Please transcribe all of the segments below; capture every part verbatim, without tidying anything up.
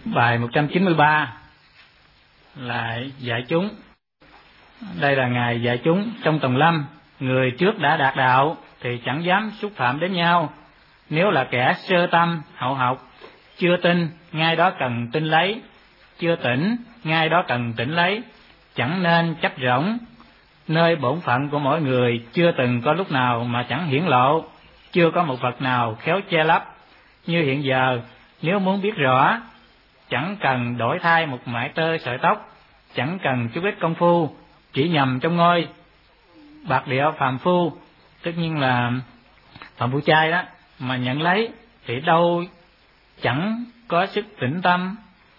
Bài một trăm chín mươi ba là dạy chúng. Đây là Ngài dạy chúng trong Tòng Lâm: người trước đã đạt đạo thì chẳng dám xúc phạm đến nhau. Nếu là kẻ sơ tâm, hậu học, chưa tin, ngay đó cần tin lấy. Chưa tỉnh, ngay đó cần tỉnh lấy. Chẳng nên chấp rỗng. Nơi bổn phận của mỗi người chưa từng có lúc nào mà chẳng hiển lộ, chưa có một vật nào khéo che lấp. Như hiện giờ, nếu muốn biết rõ, chẳng cần đổi thay một mải tơ sợi tóc, chẳng cần chút ít công phu, chỉ nhầm trong ngôi bạc địa phàm phu, tất nhiên là phàm phu trai đó, mà nhận lấy thì đâu chẳng có sức tĩnh tâm.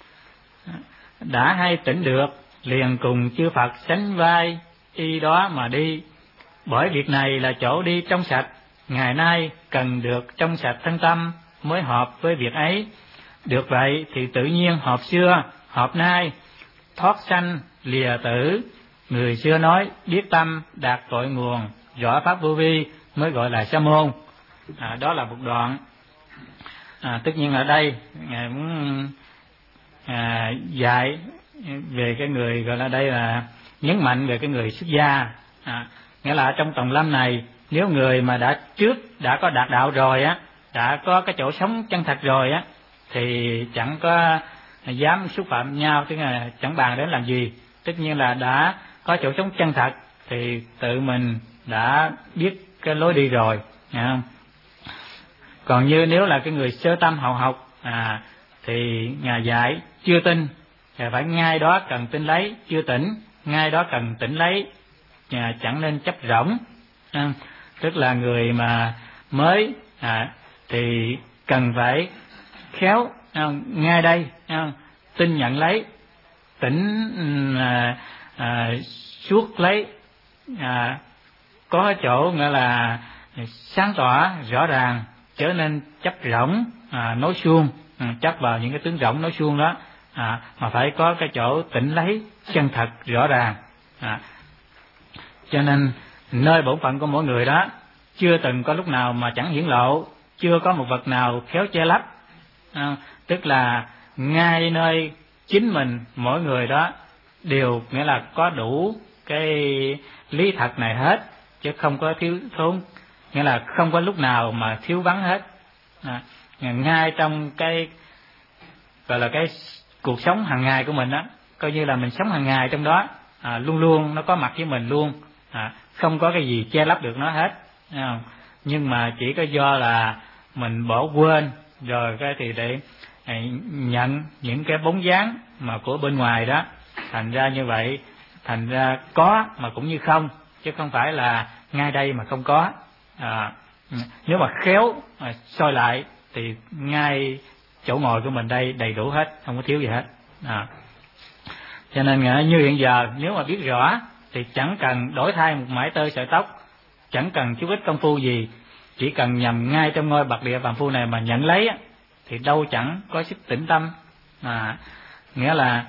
Đã hay tỉnh được, liền cùng chư Phật sánh vai y đó mà đi. Bởi việc này là chỗ đi trong sạch, ngày nay cần được trong sạch thân tâm mới hợp với việc ấy. Được vậy thì tự nhiên hợp xưa, hợp nay, thoát sanh lìa tử. Người xưa nói biết tâm đạt cội nguồn, rõ pháp vô vi mới gọi là sa môn. À, đó là một đoạn. À, tất nhiên ở đây Ngài muốn à, dạy về cái người gọi là đây là nhấn mạnh về cái người xuất gia. À, nghĩa là trong Tòng Lâm này, nếu người mà đã trước đã có đạt đạo rồi á, đã có cái chỗ sống chân thật rồi á, thì chẳng có dám xúc phạm nhau, tức là chẳng bàn đến làm gì. Tất nhiên là đã có chỗ sống chân thật thì tự mình đã biết cái lối đi rồi, nghe không? Còn như nếu là cái người sơ tâm hậu học à, thì Ngài dạy chưa tin thì phải ngay đó cần tin lấy, chưa tỉnh ngay đó cần tỉnh lấy, à, chẳng nên chấp rỗng. À, tức là người mà mới à, thì cần phải khéo à, ngay đây à, tin nhận lấy, tỉnh à, à, suốt lấy, à, có chỗ nghĩa là sáng tỏ rõ ràng, trở nên chấp rỗng à, nói suông, à, chấp vào những cái tướng rỗng nói suông đó, à, mà phải có cái chỗ tỉnh lấy chân thật rõ ràng. À, cho nên nơi bổn phận của mỗi người đó chưa từng có lúc nào mà chẳng hiển lộ, chưa có một vật nào khéo che lấp. À, tức là ngay nơi chính mình mỗi người đó đều nghĩa là có đủ cái lý thật này hết, chứ không có thiếu thốn, nghĩa là không có lúc nào mà thiếu vắng hết. À, ngay trong cái gọi là cái cuộc sống hàng ngày của mình á, coi như là mình sống hàng ngày trong đó, à, luôn luôn nó có mặt với mình luôn, à, không có cái gì che lấp được nó hết. À, nhưng mà chỉ có do là mình bỏ quên rồi cái thì để nhận những cái bóng dáng mà của bên ngoài đó, thành ra như vậy, thành ra có mà cũng như không, chứ không phải là ngay đây mà không có. À, nếu mà khéo à, soi lại thì ngay chỗ ngồi của mình đây đầy đủ hết, không có thiếu gì hết. À, cho nên như hiện giờ nếu mà biết rõ thì chẳng cần đổi thay một mảy tơ sợi tóc, chẳng cần chút ít công phu gì, chỉ cần nhằm ngay trong ngôi bạc địa phàm phu này mà nhận lấy thì đâu chẳng có sức tĩnh tâm. À, nghĩa là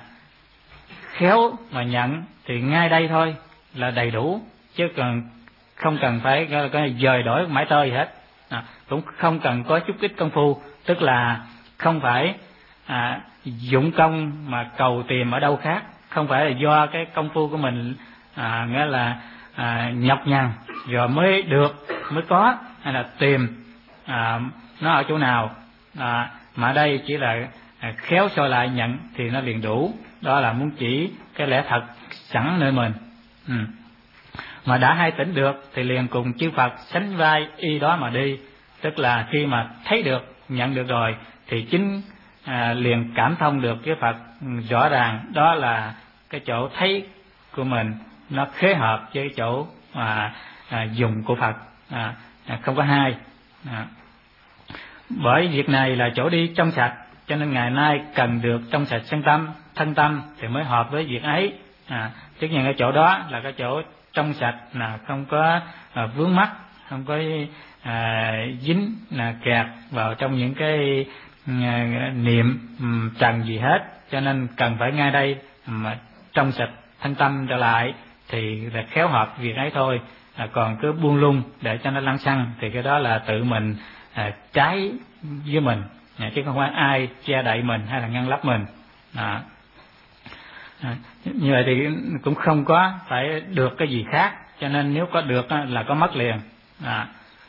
khéo mà nhận thì ngay đây thôi là đầy đủ, chứ cần không cần phải cái dời đổi mãi tơ gì hết. À, cũng không cần có chút ít công phu, tức là không phải à, dụng công mà cầu tìm ở đâu khác, không phải là do cái công phu của mình à, nghĩa là à, nhọc nhằn rồi mới được, mới có, hay là tìm à, nó ở chỗ nào, à, mà đây chỉ là à, khéo soi lại nhận thì nó liền đủ. Đó là muốn chỉ cái lẽ thật sẵn nơi mình. Ừ. Mà đã hay tỉnh được thì liền cùng chư Phật sánh vai y đó mà đi. Tức là khi mà thấy được, nhận được rồi thì chính à, liền cảm thông được với Phật rõ ràng. Đó là cái chỗ thấy của mình nó khế hợp với cái chỗ mà à, dùng của Phật, à, không có hai. À. Bởi việc này là chỗ đi trong sạch, cho nên ngày nay cần được trong sạch thân tâm, thân tâm thì mới hợp với việc ấy. À, tất nhiên cái chỗ đó là cái chỗ trong sạch, là không có à, vướng mắc, không có à, dính là kẹt vào trong những cái à, niệm um, trần gì hết. Cho nên cần phải ngay đây mà trong sạch thân tâm trở lại thì là khéo hợp việc ấy thôi. À, còn cứ buông lung để cho nó lăng xăng thì cái đó là tự mình à, trái với mình. chứ không phải ai che đậy mình hay là ngăn lấp mình. À. À, như vậy thì cũng không có phải được cái gì khác, cho nên nếu có được là có mất liền. À.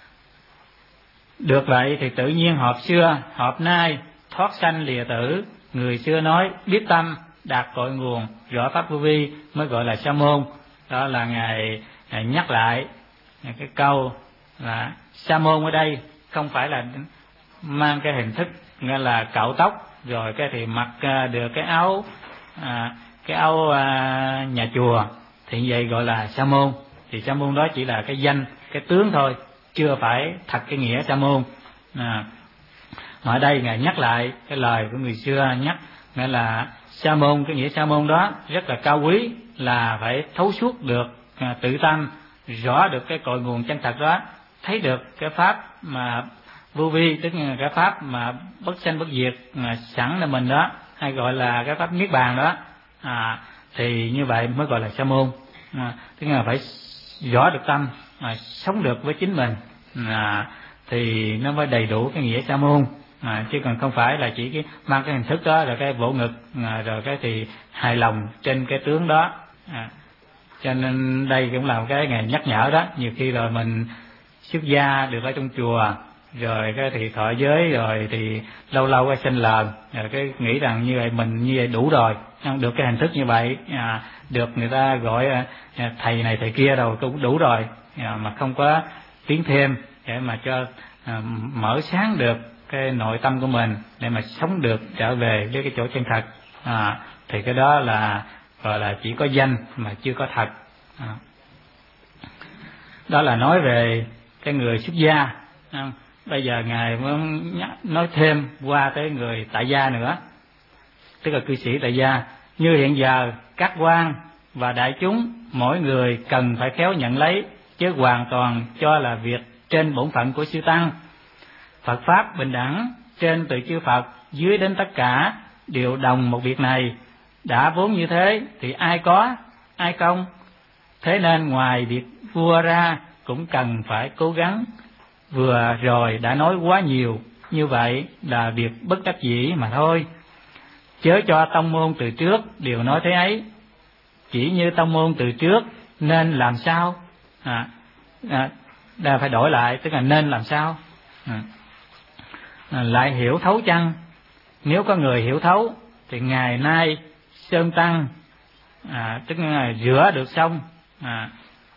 Được vậy thì tự nhiên họp xưa họp nay, thoát sanh lìa tử. Người xưa nói biết tâm đạt cội nguồn, rõ pháp vô vi mới gọi là sa môn. Đó là ngài, ngài nhắc lại cái câu là sa môn ở đây không phải là mang cái hình thức nghĩa là cạo tóc rồi cái thì mặc được cái áo à, cái áo à, nhà chùa thì vậy gọi là sa môn. Thì sa môn đó chỉ là cái danh, cái tướng thôi, chưa phải thật cái nghĩa sa môn. À, mà ở đây ngài nhắc lại cái lời của người xưa nhắc, nghĩa là sa môn, cái nghĩa sa môn đó rất là cao quý, là phải thấu suốt được à, tự tâm, rõ được cái cội nguồn chân thật đó, thấy được cái pháp mà vô vi, tức là cái pháp mà bất sanh bất diệt mà sẵn là mình đó, hay gọi là cái pháp niết bàn đó. À, thì như vậy mới gọi là sa môn. À, tức là phải rõ được tâm, à, sống được với chính mình, à, thì nó mới đầy đủ cái nghĩa sa môn. À, chứ còn không phải là chỉ cái mang cái hình thức đó rồi cái vỗ ngực à, rồi cái thì hài lòng trên cái tướng đó. À, cho nên đây cũng là một cái ngày nhắc nhở đó. Nhiều khi rồi mình xuất gia được ở trong chùa rồi cái thì thọ giới rồi thì lâu lâu cái sinh lời rồi cái nghĩ rằng như vậy mình như vậy đủ rồi, được cái hình thức như vậy, à, được người ta gọi à, thầy này thầy kia rồi cũng đủ rồi, à, mà không có tiến thêm để mà cho à, mở sáng được cái nội tâm của mình để mà sống được trở về với cái chỗ chân thật. À, thì cái đó là gọi là chỉ có danh mà chưa có thật. À, đó là nói về cái người xuất gia. À, bây giờ ngài muốn nói thêm qua tới người tại gia nữa, tức là cư sĩ tại gia. Như hiện giờ các quan và đại chúng mỗi người cần phải khéo nhận lấy, chứ hoàn toàn cho là việc trên bổn phận của sư tăng. Phật pháp bình đẳng, trên từ chư Phật dưới đến tất cả đều đồng một việc này. Đã vốn như thế thì ai có ai không, thế nên ngoài việc vua ra cũng cần phải cố gắng. Vừa rồi đã nói quá nhiều, như vậy là việc bất đắc dĩ mà thôi. Chớ cho tông môn từ trước đều nói thế ấy, chỉ như tông môn từ trước nên làm sao, à, à, là phải đổi lại, tức là nên làm sao. À, à, lại hiểu thấu chăng? Nếu có người hiểu thấu thì ngày nay sơn tăng, à, tức là rửa được xong, à,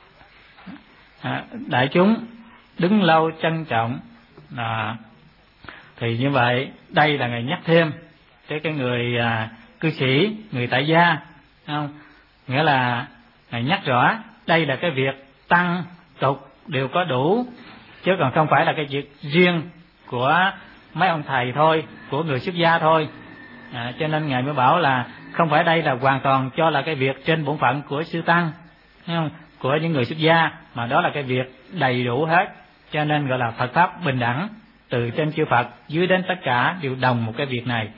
à, đại chúng đứng lâu trân trọng. À, thì như vậy đây là ngày nhắc thêm cái cái người à, cư sĩ, người tại gia, không? Nghĩa là ngày nhắc rõ đây là cái việc tăng tục đều có đủ, chứ còn không phải là cái việc riêng của mấy ông thầy thôi, của người xuất gia thôi. À, cho nên ngài mới bảo là không phải đây là hoàn toàn cho là cái việc trên bổn phận của sư tăng, không? Của những người xuất gia, mà đó là cái việc đầy đủ hết. Cho nên gọi là Phật pháp bình đẳng, từ trên chư Phật dưới đến tất cả đều đồng một cái việc này.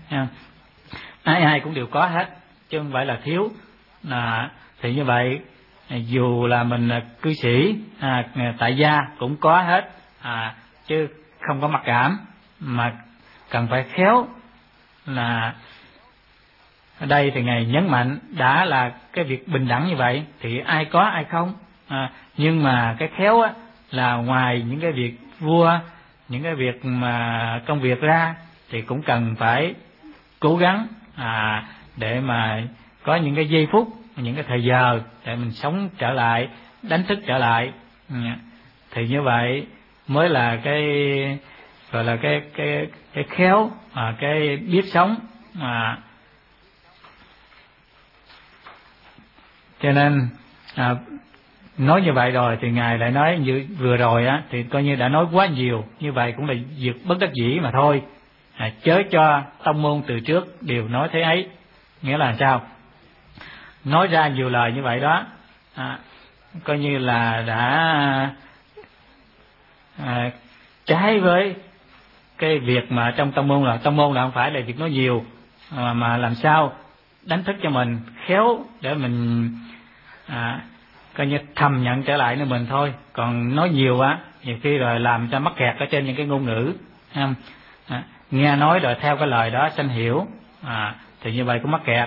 Ai ai cũng đều có hết, chứ không phải là thiếu. À, thì như vậy dù là mình là cư sĩ, à, tại gia cũng có hết, à, chứ không có mặc cảm, mà cần phải khéo. Là ở đây thì ngài nhấn mạnh đã là cái việc bình đẳng như vậy thì ai có ai không, à, nhưng mà cái khéo á là ngoài những cái việc vua, những cái việc mà công việc ra thì cũng cần phải cố gắng, à, để mà có những cái giây phút, những cái thời giờ để mình sống trở lại, đánh thức trở lại. Thì như vậy mới là cái gọi là cái cái cái khéo, à, cái biết sống. À, cho nên à, nói như vậy rồi thì ngài lại nói như vừa rồi á, thì coi như đã nói quá nhiều, như vậy cũng là việc bất đắc dĩ mà thôi. À, chớ cho tông môn từ trước đều nói thế ấy, nghĩa là sao? Nói ra nhiều lời như vậy đó, à, coi như là đã à, trái với cái việc mà trong tông môn là tông môn là không phải là việc nói nhiều, mà, mà làm sao đánh thức cho mình khéo để mình à, coi như thầm nhận trở lại nơi mình thôi. Còn nói nhiều á nhiều khi rồi làm cho mắc kẹt ở trên những cái ngôn ngữ, không? À, nghe nói rồi theo cái lời đó sanh hiểu, à, thì như vậy cũng mắc kẹt.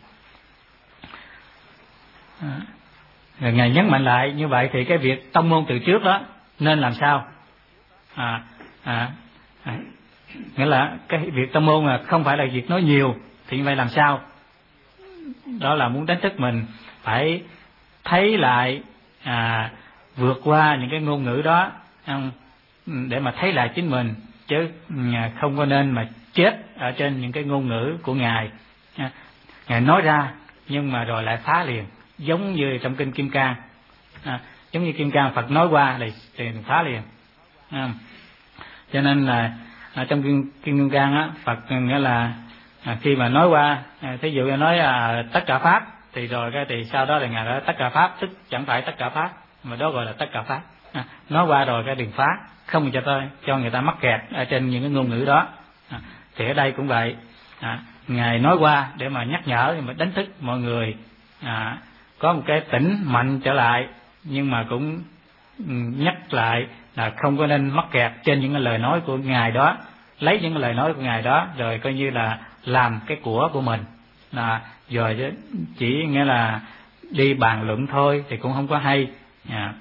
À, rồi Ngài nhấn mạnh lại như vậy thì cái việc tông môn từ trước đó nên làm sao? À, à, à, nghĩa là cái việc tông môn là không phải là việc nói nhiều, thì như vậy làm sao? Đó là muốn đánh thức mình phải thấy lại, à, vượt qua những cái ngôn ngữ đó để mà thấy lại chính mình, chứ không có nên mà chết ở trên những cái ngôn ngữ của Ngài. Ngài nói ra nhưng mà rồi lại phá liền, giống như trong kinh Kim Cang, à, giống như Kim Cang Phật nói qua thì, thì phá liền. À, cho nên là ở trong kinh Kim Cang á, Phật nghĩa là à, khi mà nói qua, à, thí dụ như nói à, tất cả pháp, thì rồi cái thì sau đó là Ngài nói tất cả pháp, tức chẳng phải tất cả pháp, mà đó gọi là tất cả pháp. À, nói qua rồi cái đừng phá, không cho tôi cho người ta mắc kẹt ở trên những cái ngôn ngữ đó. À, thì ở đây cũng vậy, à, Ngài nói qua để mà nhắc nhở, để mà đánh thức mọi người, à, có một cái tỉnh mạnh trở lại, nhưng mà cũng nhắc lại là không có nên mắc kẹt trên những cái lời nói của Ngài đó, lấy những cái lời nói của Ngài đó rồi coi như là làm cái của của mình, là rồi chỉ nghĩa là đi bàn luận thôi thì cũng không có hay. À,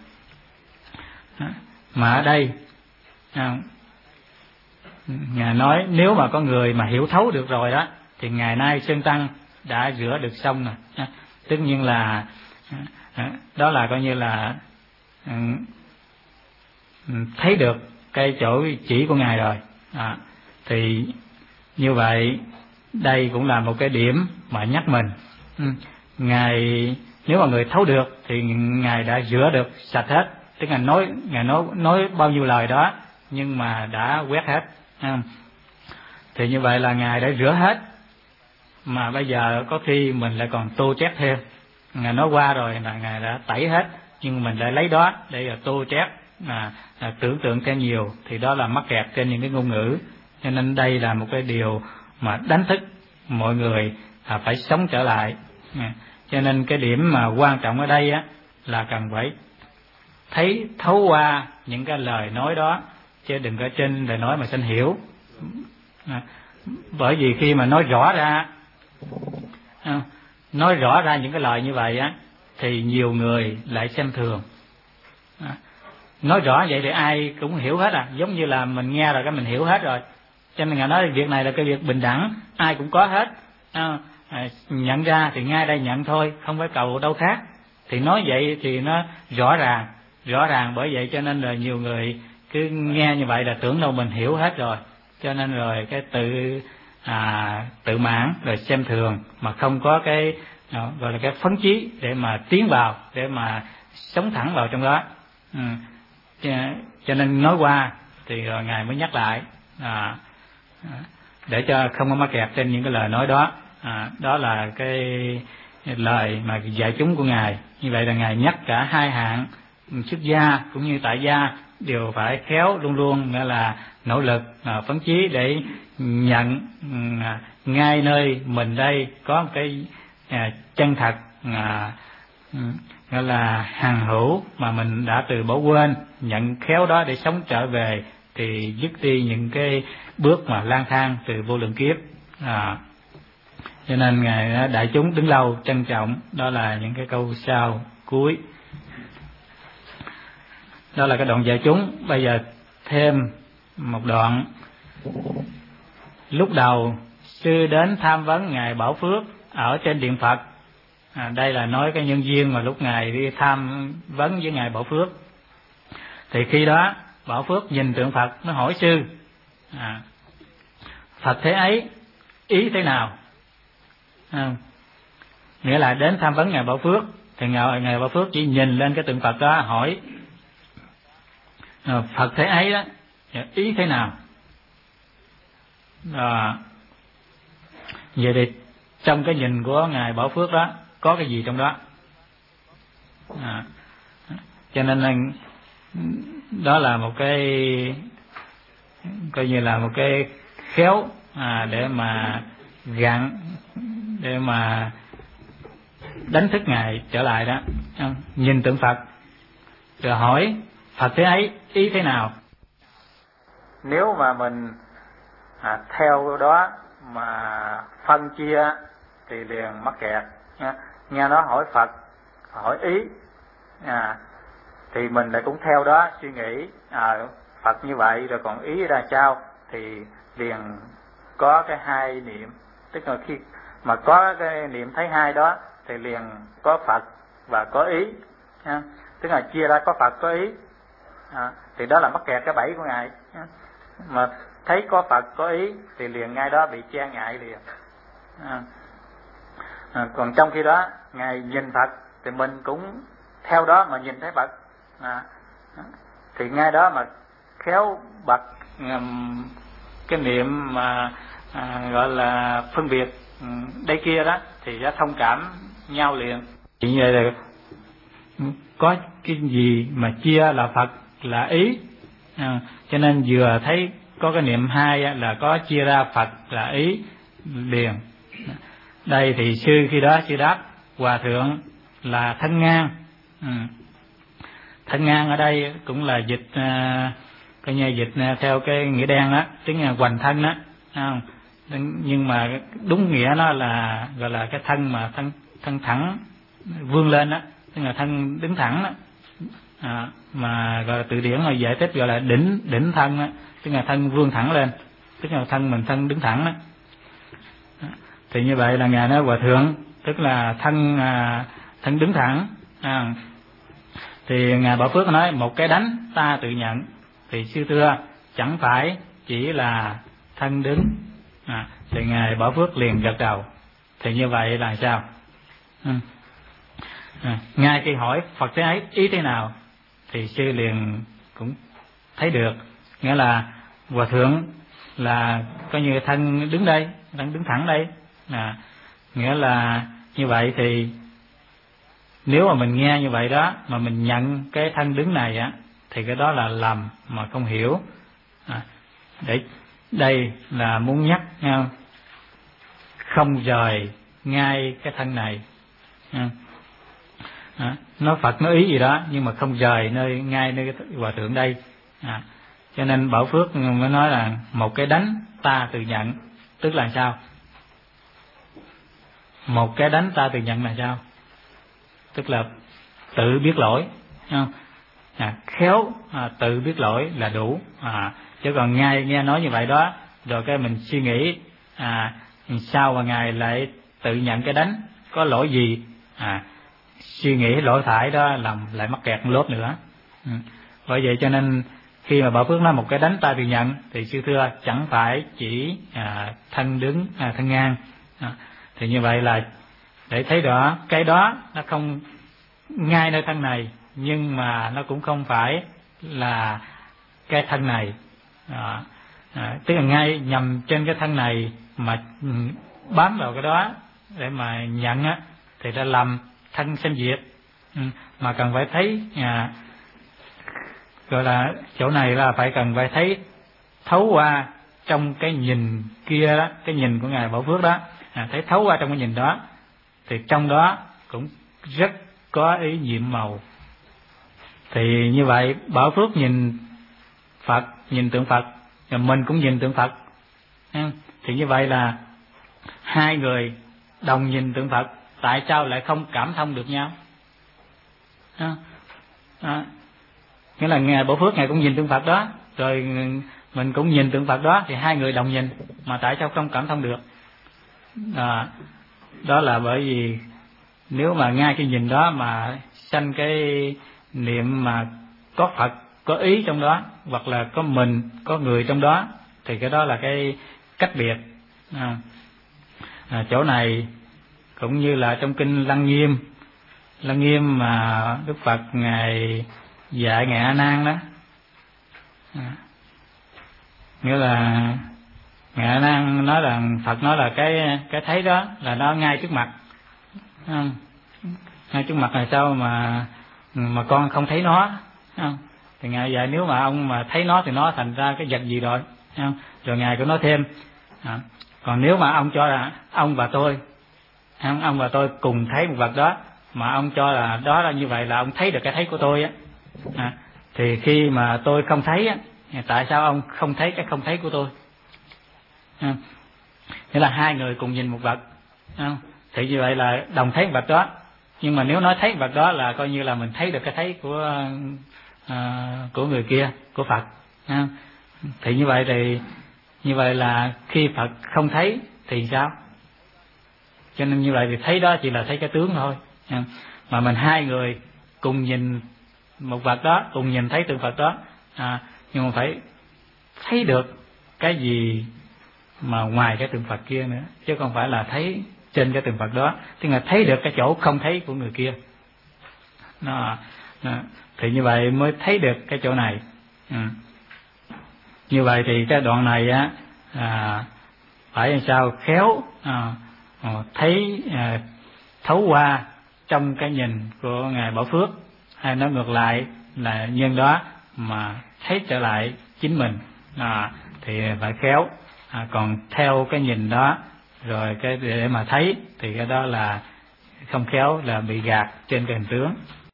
mà ở đây à, Ngài nói nếu mà có người mà hiểu thấu được rồi đó thì ngày nay Sơn Tăng đã rửa được xong rồi. À, tất nhiên là à, đó là coi như là à, thấy được cái chỗ chỉ của Ngài rồi. À, thì như vậy đây cũng là một cái điểm mà nhắc mình. Ừ, Ngài nếu mà người thấu được thì Ngài đã rửa được sạch hết, tức là nói Ngài nói nói bao nhiêu lời đó nhưng mà đã quét hết. À, thì như vậy là Ngài đã rửa hết, mà bây giờ có khi mình lại còn tô chép thêm. Ngài nói qua rồi là Ngài đã tẩy hết, nhưng mình lại lấy đó để là tô chép, à, à, tưởng tượng thêm nhiều, thì đó là mắc kẹt trên những cái ngôn ngữ. Cho nên đây là một cái điều mà đánh thức mọi người à, phải sống trở lại. À, cho nên cái điểm mà quan trọng ở đây á là cần phải thấy thấu qua những cái lời nói đó, chứ đừng có trên lời nói mà sanh hiểu. À, bởi vì khi mà nói rõ ra à, nói rõ ra những cái lời như vậy á thì nhiều người lại xem thường. À, nói rõ vậy thì ai cũng hiểu hết à, giống như là mình nghe rồi cái mình hiểu hết rồi. Cho nên Ngài nói việc này là cái việc bình đẳng, ai cũng có hết. À, à, nhận ra thì ngay đây nhận thôi, không phải cầu đâu khác. Thì nói vậy thì nó rõ ràng, rõ ràng bởi vậy cho nên là nhiều người cứ nghe như vậy là tưởng đâu mình hiểu hết rồi. Cho nên rồi cái tự à, tự mãn rồi xem thường, mà không có cái à, gọi là cái phấn chí để mà tiến vào, để mà sống thẳng vào trong đó. Ừ. Cho, cho nên nói qua thì rồi Ngài mới nhắc lại, à, để cho không có mắc kẹt trên những cái lời nói đó. À, đó là cái lời mà dạy chúng của Ngài. Như vậy là Ngài nhắc cả hai hạng, xuất gia cũng như tại gia đều phải khéo, luôn luôn nghĩa là nỗ lực à, phấn chí để nhận à, ngay nơi mình đây có một cái à, chân thật à, nghĩa là hằng hữu mà mình đã từ bỏ quên, nhận khéo đó để sống trở về thì dứt đi những cái bước mà lang thang từ vô lượng kiếp. À, cho nên Ngài đại chúng đứng lâu trân trọng. Đó là những cái câu sau cuối. Đó là cái đoạn dạy chúng. Bây giờ thêm một đoạn. Lúc đầu sư đến tham vấn Ngài Bảo Phước ở trên điện Phật. À, đây là nói cái nhân duyên mà lúc Ngài đi tham vấn với Ngài Bảo Phước. Thì khi đó Bảo Phước nhìn tượng Phật, nó hỏi sư, à, Phật thế ấy ý thế nào? À, nghĩa là đến tham vấn Ngài Bảo Phước thì Ngài, Ngài Bảo Phước chỉ nhìn lên cái tượng Phật đó hỏi, à, Phật thế ấy đó ý thế nào? À, vậy thì trong cái nhìn của Ngài Bảo Phước đó có cái gì trong đó? À, cho nên là đó là một cái coi như là một cái khéo à, để mà gặn, để mà đánh thức Ngài trở lại đó. Nhìn tượng Phật rồi hỏi Phật thế ấy ý thế nào? Nếu mà mình à, theo đó mà phân chia thì liền mắc kẹt nha. Nghe nó hỏi Phật, hỏi ý, à, thì mình lại cũng theo đó suy nghĩ, à, Phật như vậy rồi còn ý ra sao, thì liền có cái hai niệm. Tức là khi mà có cái niệm thấy hai đó thì liền có Phật và có ý, ha. Tức là chia ra có Phật có ý, à, thì đó là mắc kẹt cái bẫy của Ngài, ha. Mà thấy có Phật có ý thì liền ngay đó bị che ngại liền, à. À, còn trong khi đó Ngài nhìn Phật thì mình cũng theo đó mà nhìn thấy Phật, à, thì ngay đó mà khéo bật um, cái niệm mà à, gọi là phân biệt um, đây kia đó thì đã thông cảm nhau liền. Như vậy là có cái gì mà chia là Phật là ý, à, cho nên vừa thấy có cái niệm hai là có chia ra Phật là ý liền. Đây thì sư khi đó sư đáp hòa thượng là thân ngang. Ừ. Thân ngang ở đây cũng là dịch à, coi như dịch theo cái nghĩa đen đó, tiếng là hoành thân đó, không? Nhưng mà đúng nghĩa nó là gọi là cái thân mà thân thân thẳng vươn lên đó, tức là thân đứng thẳng đó, à, mà gọi là từ điển là giải thích gọi là đỉnh đỉnh thân đó, tức là thân vươn thẳng lên, tức là thân mình thân đứng thẳng đó. Thì như vậy là Ngài nói hòa thượng tức là thân à, thân đứng thẳng, à, thì Ngài Bảo Phước nói một cái đánh ta tự nhận, thì sư thưa chẳng phải chỉ là thân đứng, à, thì Ngài Bảo Phước liền gật đầu. Thì như vậy là sao? Ừ. À, ngay khi hỏi Phật thế ấy ý thế nào thì sư liền cũng thấy được, nghĩa là hòa thượng là coi như thân đứng đây, thân đứng thẳng đây, à, nghĩa là như vậy. Thì nếu mà mình nghe như vậy đó mà mình nhận cái thân đứng này á thì cái đó là lầm mà không hiểu, à, để đây là muốn nhắc nha, không rời ngay cái thân này, à, à, nói Phật nói ý gì đó nhưng mà không rời nơi ngay nơi cái hòa thượng đây, à, cho nên Bảo Phước mới nói là một cái đánh ta tự nhận, tức là sao? Một cái đánh ta tự nhận là sao? Tức là tự biết lỗi, không? À, khéo à, tự biết lỗi là đủ, à, chứ còn ngay nghe nói như vậy đó rồi cái mình suy nghĩ à, sao mà Ngài lại tự nhận cái đánh, có lỗi gì, à, suy nghĩ lỗi thải đó làm lại mắc kẹt một lớp nữa, ừ. Bởi vậy cho nên khi mà Bảo Phước nói một cái đánh ta tự nhận thì sư thưa chẳng phải chỉ à, thân đứng à, thân ngang, à, thì như vậy là để thấy rõ cái đó nó không ngay nơi thân này nhưng mà nó cũng không phải là cái thân này, à, à, tức là ngay nhằm trên cái thân này mà bám vào cái đó để mà nhận á thì đã lầm thân sanh diệt, ừ, mà cần phải thấy, à, gọi là chỗ này là phải cần phải thấy thấu qua trong cái nhìn kia đó, cái nhìn của Ngài Bảo Phước đó, à, thấy thấu qua trong cái nhìn đó thì trong đó cũng rất có ý nhiệm màu. Thì như vậy Bảo Phước nhìn Phật, nhìn tượng Phật, rồi mình cũng nhìn tượng Phật, thì như vậy là hai người đồng nhìn tượng Phật, tại sao lại không cảm thông được nhau? À, à, nghĩa là Ngài Bảo Phước Ngài cũng nhìn tượng Phật đó, rồi mình cũng nhìn tượng Phật đó, thì hai người đồng nhìn mà tại sao không cảm thông được? À, đó là bởi vì nếu mà ngay cái nhìn đó mà sanh cái niệm mà có Phật có ý trong đó, hoặc là có mình có người trong đó, thì cái đó là cái cách biệt. À, à, chỗ này cũng như là trong kinh Lăng Nghiêm, Lăng Nghiêm mà Đức Phật Ngài dạy Ngài A Nan đó, à, nghĩa là Ngài A Nan nói là Phật nói là cái cái thấy đó là nó ngay trước mặt, không? Ngay trước mặt là sao mà mà con không thấy nó, không? Thì Ngài dạy nếu mà ông mà thấy nó thì nó thành ra cái vật gì rồi, không? Rồi Ngài cũng nói thêm, à, còn nếu mà ông cho là ông và tôi, không? Ông và tôi cùng thấy một vật đó mà ông cho là đó là như vậy là ông thấy được cái thấy của tôi á, à, thì khi mà tôi không thấy á, tại sao ông không thấy cái không thấy của tôi? Nghĩa là hai người cùng nhìn một vật, thì như vậy là đồng thấy vật đó. Nhưng mà nếu nói thấy vật đó là coi như là mình thấy được cái thấy của à, của người kia, của Phật. Thì như vậy thì như vậy là khi Phật không thấy thì sao? Cho nên như vậy thì thấy đó chỉ là thấy cái tướng thôi. Mà mình hai người cùng nhìn một vật đó, cùng nhìn thấy tượng Phật đó, à, nhưng mà phải thấy được cái gì mà ngoài cái tượng Phật kia nữa, chứ không phải là thấy trên cái tượng Phật đó. Tức là thấy được cái chỗ không thấy của người kia. Nó, nó, thì như vậy mới thấy được cái chỗ này. Ừ. Như vậy thì cái đoạn này á, à, phải làm sao khéo à, à, thấy à, thấu qua trong cái nhìn của Ngài Bảo Phước, hay nói ngược lại là nhân đó mà thấy trở lại chính mình, à, thì phải khéo. À, còn theo cái nhìn đó rồi cái để mà thấy thì cái đó là không khéo, là bị gạt trên cái hình tướng.